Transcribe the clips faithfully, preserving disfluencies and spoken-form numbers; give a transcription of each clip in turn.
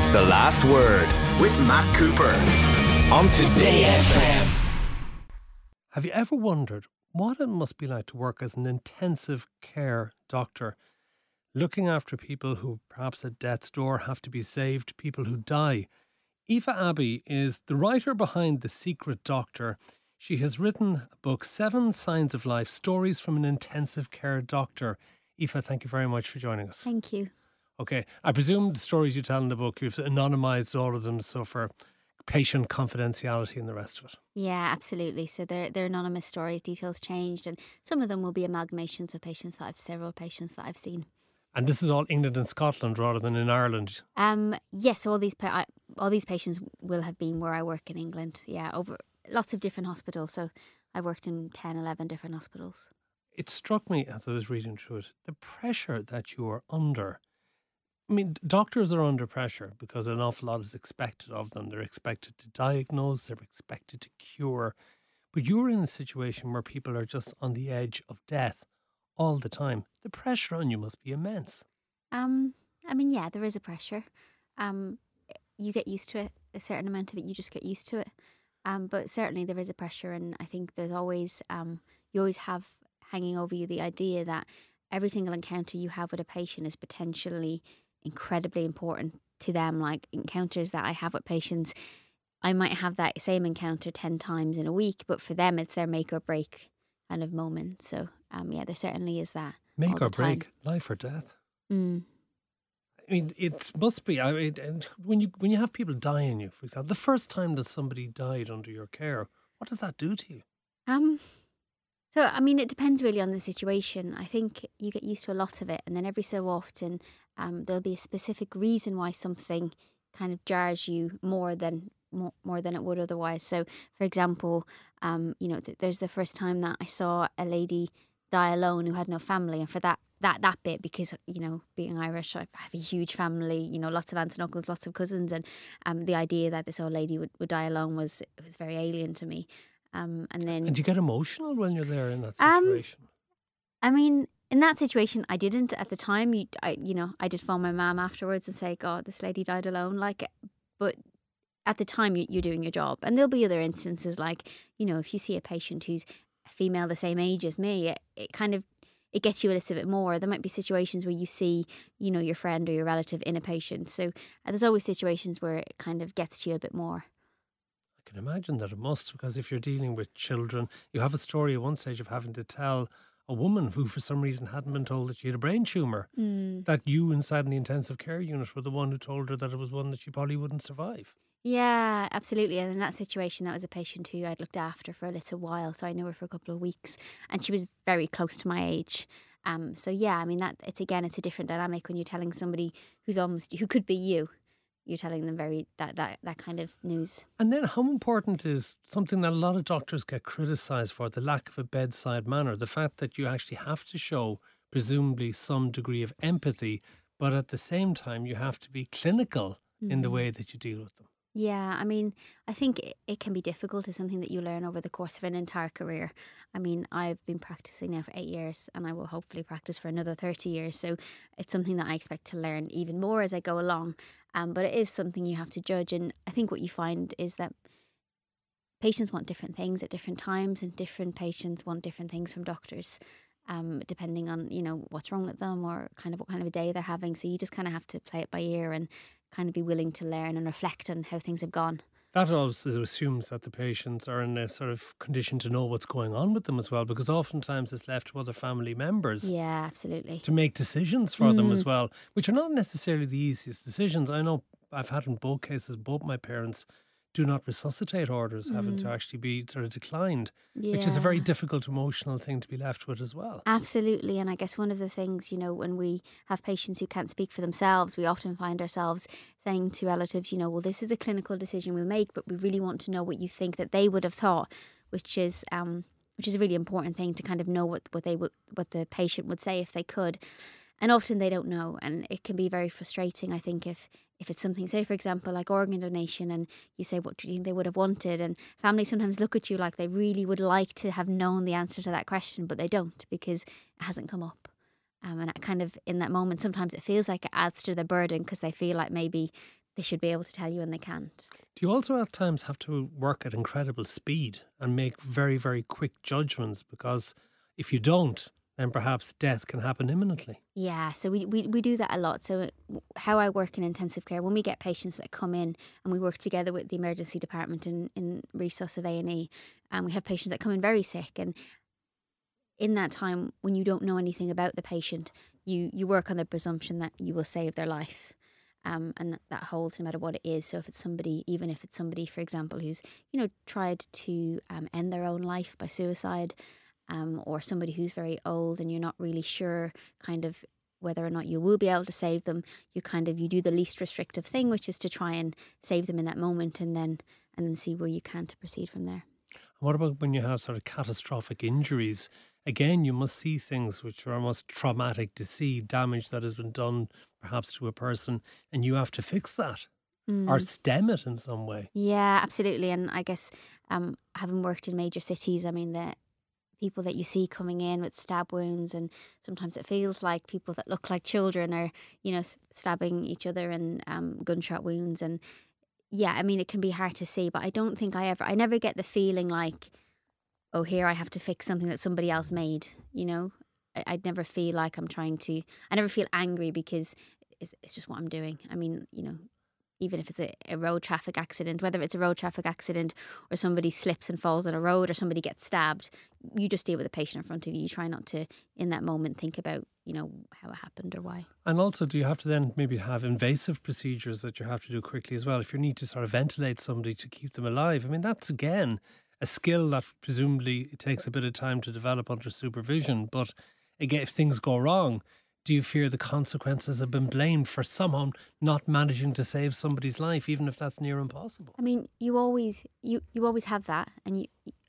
The Last Word with Matt Cooper on Today F M. Have you ever wondered what it must be like to work as an intensive care doctor, looking after people who perhaps at death's door have to be saved, people who die? Aoife Abbey is the writer behind The Secret Doctor. She has written a book, Seven Signs of Life, Stories from an Intensive Care Doctor. Aoife, thank you very much for joining us. Thank you. Okay, I presume the stories you tell in the book, you've anonymised all of them, so for patient confidentiality and the rest of it. Yeah, absolutely. So they're, they're anonymous stories, details changed, and some of them will be amalgamations of patients that I've, several patients that I've seen. And this is all England and Scotland rather than in Ireland? Um, yes, all these pa- I, all these patients will have been where I work in England. Yeah, over lots of different hospitals. So I worked in ten, eleven different hospitals. It struck me as I was reading through it, the pressure that you are under. I mean, doctors are under pressure because an awful lot is expected of them. They're expected to diagnose, they're expected to cure. But you're in a situation where people are just on the edge of death all the time. The pressure on you must be immense. Um, I mean, yeah, there is a pressure. Um, you get used to it. A certain amount of it, you just get used to it. Um, but certainly there is a pressure, and I think there's always, um, you always have hanging over you the idea that every single encounter you have with a patient is potentially incredibly important to them. Like encounters that I have with patients, I might have that same encounter ten times in a week, but for them it's their make or break kind of moment. So um, yeah, there certainly is that. Make or break, life or death. Mm. I mean, it must be. I mean, and when you when you have people die on you, for example, the first time that somebody died under your care, what does that do to you? Um. So, I mean, it depends really on the situation. I think you get used to a lot of it, and then every so often um, there'll be a specific reason why something kind of jars you more than more, more than it would otherwise. So, for example, um, you know, th- there's the first time that I saw a lady die alone who had no family, and for that that that bit, because you know, being Irish, I have a huge family. You know, lots of aunts and uncles, lots of cousins, and um, the idea that this old lady would, would die alone was was very alien to me. Um, and then, and you get emotional when you're there in that situation. Um, I mean, in that situation, I didn't at the time. You, I, you know, I just phone my mum afterwards and say, "God, this lady died alone." Like, but at the time, you, you're doing your job, and there'll be other instances, like you know, if you see a patient who's a female the same age as me, it, it kind of it gets you a little bit more. There might be situations where you see, you know, your friend or your relative in a patient. So uh, there's always situations where it kind of gets to you a bit more. I can imagine that it must, because if you're dealing with children, you have a story at one stage of having to tell a woman who for some reason hadn't been told that she had a brain tumour, Mm. that you inside in the intensive care unit were the one who told her that it was one that she probably wouldn't survive. Yeah, absolutely. And in that situation, that was a patient who I'd looked after for a little while, so I knew her for a couple of weeks, and she was very close to my age. Um, so yeah, I mean that it's again, it's a different dynamic when you're telling somebody who's almost who could be you. You're telling them very that, that that kind of news. And then how important is something that a lot of doctors get criticised for, the lack of a bedside manner, the fact that you actually have to show presumably some degree of empathy, but at the same time you have to be clinical mm-hmm. in the way that you deal with them. Yeah, I mean, I think it, it can be difficult. It's something that you learn over the course of an entire career. I mean, I've been practicing now for eight years and I will hopefully practice for another thirty years. So it's something that I expect to learn even more as I go along. Um, but it is something you have to judge. And I think what you find is that patients want different things at different times, and different patients want different things from doctors, um, depending on, you know, what's wrong with them or kind of what kind of a day they're having. So you just kind of have to play it by ear and kind of be willing to learn and reflect on how things have gone. That also assumes that the patients are in a sort of condition to know what's going on with them as well, because oftentimes it's left to other family members. Yeah, absolutely. To make decisions for mm. them as well, which are not necessarily the easiest decisions. I know I've had in both cases, both my parents do not resuscitate orders mm. having to actually be sort of declined, yeah. which is a very difficult emotional thing to be left with as well. Absolutely. And I guess one of the things, you know, when we have patients who can't speak for themselves, we often find ourselves saying to relatives, you know, well, this is a clinical decision we'll make, but we really want to know what you think that they would have thought, which is um, which is a really important thing to kind of know what, what they would, what the patient would say if they could. And often they don't know, and it can be very frustrating, I think, if if it's something, say, for example, like organ donation, and you say, what do you think they would have wanted? And families sometimes look at you like they really would like to have known the answer to that question, but they don't, because it hasn't come up. Um, and it kind of, in that moment, sometimes it feels like it adds to the burden, because they feel like maybe they should be able to tell you and they can't. Do you also at times have to work at incredible speed and make very, very quick judgments? Because if you don't, then perhaps death can happen imminently. Yeah, so we, we, we do that a lot. So how I work in intensive care, when we get patients that come in and we work together with the emergency department in, in resus of A and E, and we have patients that come in very sick, and in that time when you don't know anything about the patient, you, you work on the presumption that you will save their life. Um, and that, that holds no matter what it is. So if it's somebody, even if it's somebody, for example, who's, you know, tried to um, end their own life by suicide, um, or somebody who's very old and you're not really sure kind of whether or not you will be able to save them, you kind of, you do the least restrictive thing, which is to try and save them in that moment, and then and then see where you can to proceed from there. What about when you have sort of catastrophic injuries? Again, you must see things which are almost traumatic to see, damage that has been done perhaps to a person, and you have to fix that mm. or stem it in some way. Yeah, absolutely. And I guess um, having worked in major cities, I mean, the people that you see coming in with stab wounds, and sometimes it feels like people that look like children are, you know, stabbing each other, and um, gunshot wounds. And yeah, I mean, it can be hard to see, but I don't think I ever, I never get the feeling like, oh, here I have to fix something that somebody else made, you know. I, I'd never feel like I'm trying to, I never feel angry because it's, it's just what I'm doing. I mean, you know, even if it's a, a road traffic accident, whether it's a road traffic accident or somebody slips and falls on a road or somebody gets stabbed, you just deal with the patient in front of you. You try not to, in that moment, think about, you know, how it happened or why. And also, do you have to then maybe have invasive procedures that you have to do quickly as well? If you need to sort of ventilate somebody to keep them alive, I mean, that's again a skill that presumably takes a bit of time to develop under supervision. But again, if things go wrong, do you fear the consequences have been blamed for someone not managing to save somebody's life, even if that's near impossible? I mean, you always you, you always have that, and you.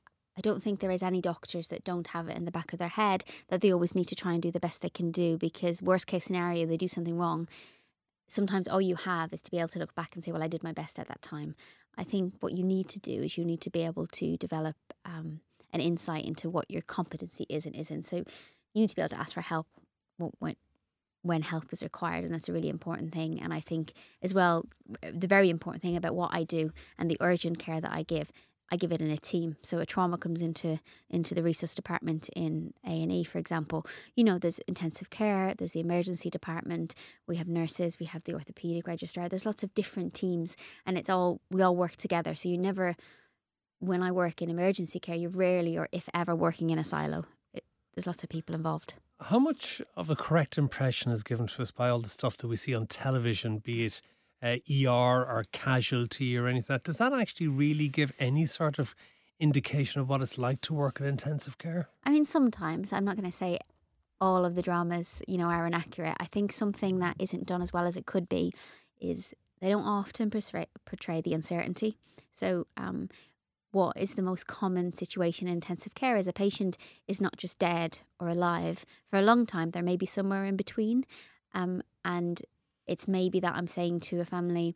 I don't think there is any doctors that don't have it in the back of their head that they always need to try and do the best they can do, because worst case scenario, they do something wrong. Sometimes all you have is to be able to look back and say, well, I did my best at that time. I think what you need to do is you need to be able to develop um, an insight into what your competency is and isn't. So you need to be able to ask for help when, when help is required, and that's a really important thing. And I think as well, the very important thing about what I do and the urgent care that I give, I give it in a team. So a trauma comes into into the resus department in A and E, for example. You know, there's intensive care, there's the emergency department, we have nurses, we have the orthopaedic registrar. There's lots of different teams, and it's all we all work together. So you never, when I work in emergency care, you're rarely or if ever working in a silo. It, there's lots of people involved. How much of a correct impression is given to us by all the stuff that we see on television, be it Uh, E R or casualty or anything like that? Does that actually really give any sort of indication of what it's like to work in intensive care? I mean, sometimes. I'm not going to say all of the dramas, you know, are inaccurate. I think something that isn't done as well as it could be is they don't often portray, portray the uncertainty. So um, what is the most common situation in intensive care is a patient is not just dead or alive. For a long time, they're maybe somewhere in between. Um, and it's maybe that I'm saying to a family,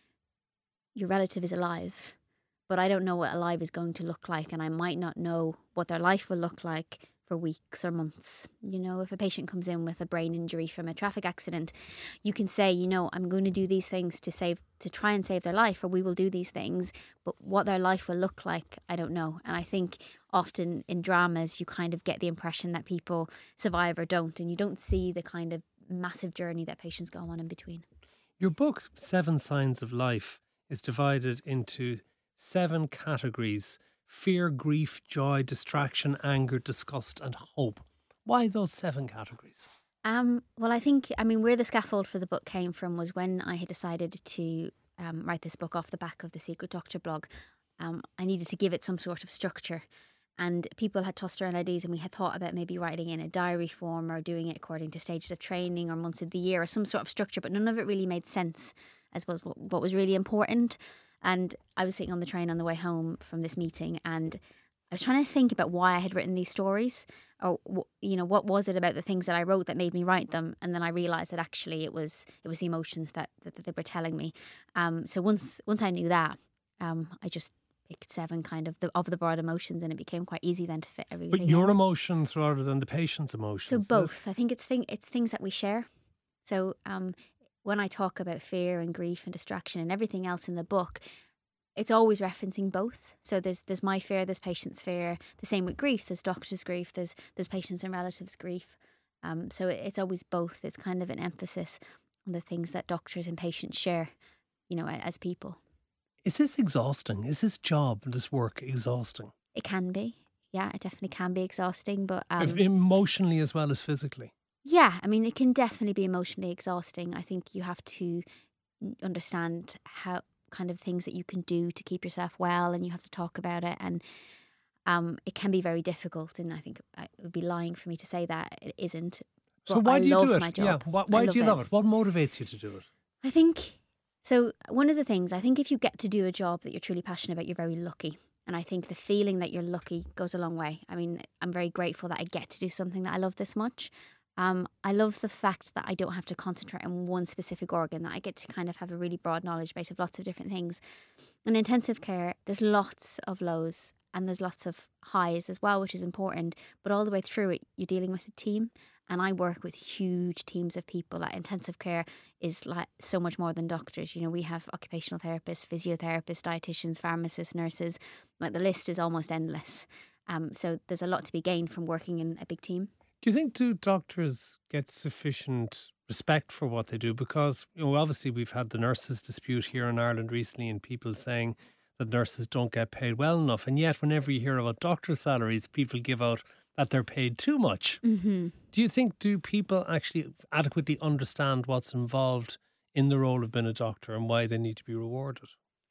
your relative is alive, but I don't know what alive is going to look like, and I might not know what their life will look like for weeks or months. You know, if a patient comes in with a brain injury from a traffic accident, you can say, you know, I'm going to do these things to save, to try and save their life, or we will do these things, but what their life will look like, I don't know. And I think often in dramas, you kind of get the impression that people survive or don't, and you don't see the kind of massive journey that patients go on in between. Your book, Seven Signs of Life, is divided into seven categories: fear, grief, joy, distraction, anger, disgust and hope. Why those seven categories? Um, well, I think, I mean, where the scaffold for the book came from was when I had decided to um, write this book off the back of the Secret Doctor blog. Um, I needed to give it some sort of structure. And people had tossed around ideas, and we had thought about maybe writing in a diary form or doing it according to stages of training or months of the year or some sort of structure, but none of it really made sense as was what, what was really important. And I was sitting on the train on the way home from this meeting, and I was trying to think about why I had written these stories, or, you know, what was it about the things that I wrote that made me write them? And then I realised that actually it was it was the emotions that, that, that they were telling me. Um, so once once I knew that, um, I just picked seven kind of the of the broad emotions, and it became quite easy then to fit everything. But your in. emotions rather than the patient's emotions. So both. I think it's thing it's things that we share. So um, when I talk about fear and grief and distraction and everything else in the book, it's always referencing both. So there's there's my fear, there's patients' fear. The same with grief. There's doctors' grief. There's there's patients and relatives' grief. Um, so it, it's always both. It's kind of an emphasis on the things that doctors and patients share, you know, as people. Is this exhausting? Is this job, this work exhausting? It can be. Yeah, it definitely can be exhausting, but um, If emotionally as well as physically. yeah, I mean, it can definitely be emotionally exhausting. I think you have to understand how kind of things that you can do to keep yourself well, and you have to talk about it. And um, it can be very difficult. And I think it would be lying for me to say that it isn't. So But why I do you love do it? my job. Yeah. Why, I why love do you it. love it? What motivates you to do it? I think so. One of the things I think, if you get to do a job that you're truly passionate about, you're very lucky. And I think the feeling that you're lucky goes a long way. I mean, I'm very grateful that I get to do something that I love this much. Um, I love the fact that I don't have to concentrate on one specific organ, that I get to kind of have a really broad knowledge base of lots of different things. In intensive care, there's lots of lows and there's lots of highs as well, which is important. But all the way through it, you're dealing with a team. And I work with huge teams of people. Like, intensive care is like so much more than doctors. You know, we have occupational therapists, physiotherapists, dietitians, pharmacists, nurses. Like, the list is almost endless. Um, so there's a lot to be gained from working in a big team. Do you think do doctors get sufficient respect for what they do? Because, you know, obviously we've had the nurses dispute here in Ireland recently, and people saying that nurses don't get paid well enough. And yet whenever you hear about doctors' salaries, people give out that they're paid too much. Mm-hmm. Do you think, do people actually adequately understand what's involved in the role of being a doctor and why they need to be rewarded?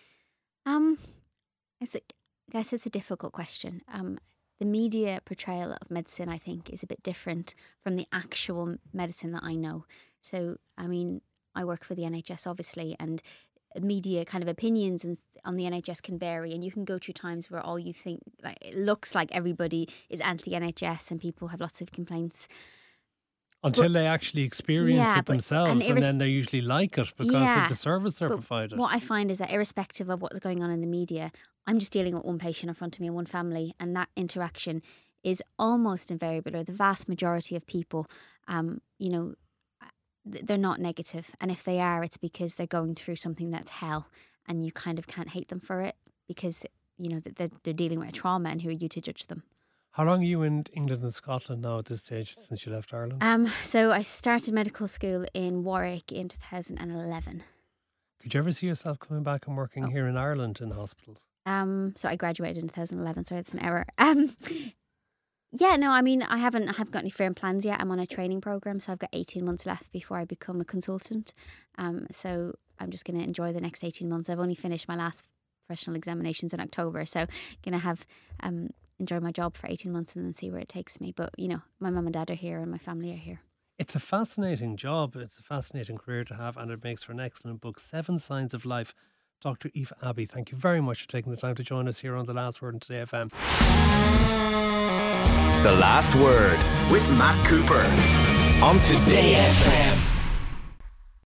Um, it's a, I guess it's a difficult question. Um, the media portrayal of medicine, I think, is a bit different from the actual medicine that I know. So, I mean, I work for the N H S, obviously, and media kind of opinions and on the N H S can vary, and you can go through times where all you think, like, it looks like everybody is anti-N H S and people have lots of complaints. Until But- they actually experience Yeah, it but- themselves, and and, irres- then they usually like it because Yeah, of the service they're but provided. What I find is that irrespective of what's going on in the media, I'm just dealing with one patient in front of me and one family, and that interaction is almost invariable, or the vast majority of people, um, you know, th- they're not negative. And if they are, it's because they're going through something that's hell, and you kind of can't hate them for it because, you know, they're, they're dealing with a trauma, and who are you to judge them? How long are you in England and Scotland now at this stage since you left Ireland? Um, so I started medical school in Warwick in two thousand eleven. Could you ever see yourself coming back and working Oh. here in Ireland in hospitals? Um, so I graduated in two thousand eleven. Sorry, that's an error. Um, yeah, no, I mean, I haven't, I haven't got any firm plans yet. I'm on a training program, so I've got eighteen months left before I become a consultant. Um, so I'm just going to enjoy the next eighteen months. I've only finished my last professional examinations in October, so going to have um enjoy my job for eighteen months and then see where it takes me. But, you know, my mum and dad are here and my family are here. It's a fascinating job. It's a fascinating career to have, and it makes for an excellent book, Seven Signs of Life. Doctor Aoife Abbey, thank you very much for taking the time to join us here on The Last Word on Today F M. The Last Word with Matt Cooper on Today F M.